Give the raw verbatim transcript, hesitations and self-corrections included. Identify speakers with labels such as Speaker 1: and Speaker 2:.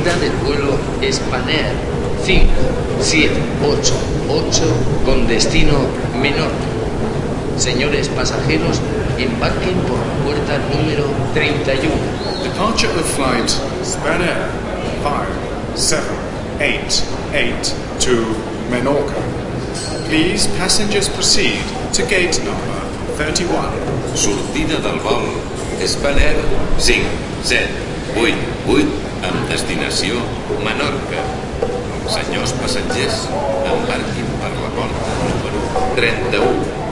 Speaker 1: salida del vuelo Spanair cinco siete ocho ocho con destino Menorca. Señores pasajeros, embarquen por la puerta número treinta y uno.
Speaker 2: Departure of flight Spanair five seven eight eight to Menorca. Please, passengers proceed to gate number thirty-one.
Speaker 3: Sortida del vol Spanair cinc set vuit vuit amb destinació Menorca. Senyors passatgers, embarquin per la porta número trenta-u.